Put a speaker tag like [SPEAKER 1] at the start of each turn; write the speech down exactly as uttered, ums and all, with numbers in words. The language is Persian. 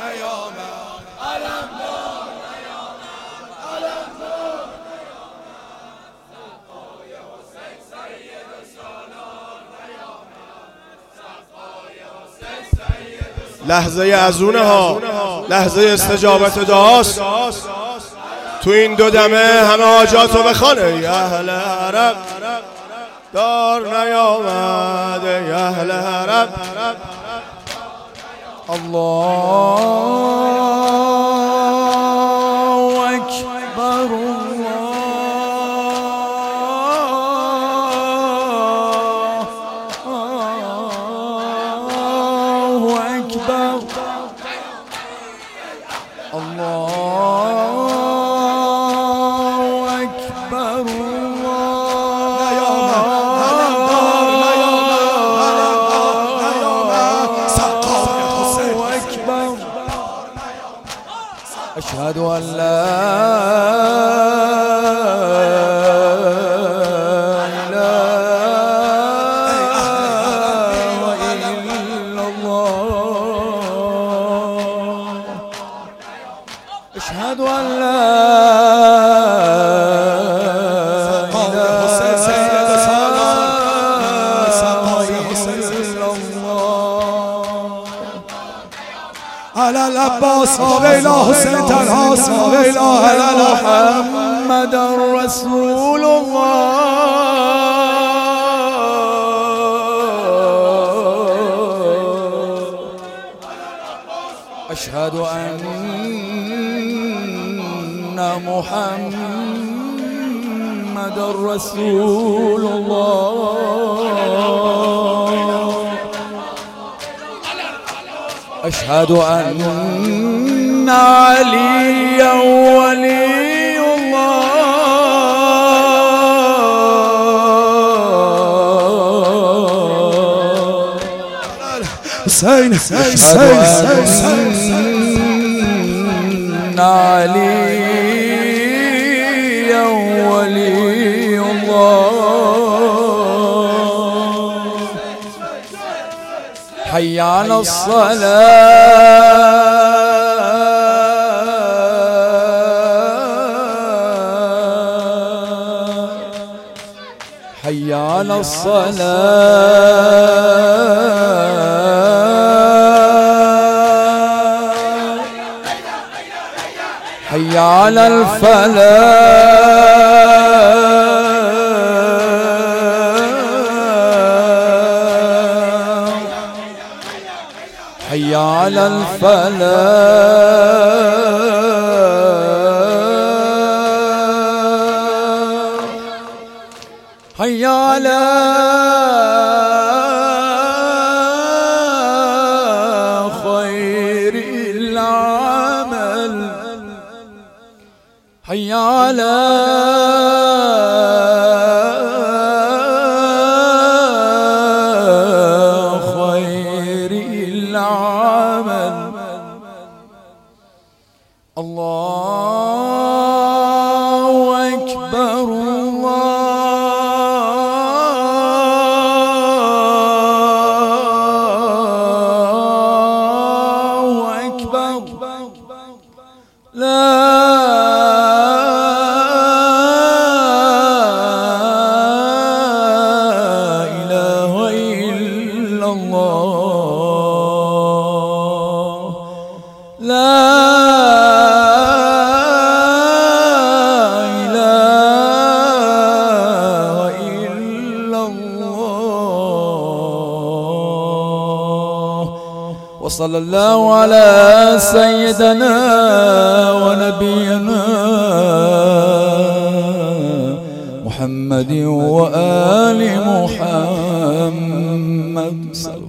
[SPEAKER 1] نیامد علمدار نیامد علمدار سقای حسین سید سالار نیامد سقای حسین سید لحظه ازونه ها لحظه استجابت دعاست تو این دو دمه همه حاجاتو بخوانه ای اهل عرب دار نیامد ای اهل عرب
[SPEAKER 2] الله اکبر الله اکبر الله اکبر أشهد أن لا إله إلا الله أشهد أن لا
[SPEAKER 1] على العباس وإلى حسين تنهاس وإلى
[SPEAKER 2] محمد رسول الله أشهد أن محمد رسول الله أشهد أن عليا ولي الله
[SPEAKER 1] حسين
[SPEAKER 2] أشهد أن عليا ولي الله حي على الصلاة حي على الصلاة حي على الفلاح حي على الفلاح حي على خير العمل حي على خير العمل الله أكبر الله أكبر لا إله إلا الله لا إله إلا الله وصلى الله على سيدنا ونبينا محمد وآل محمد.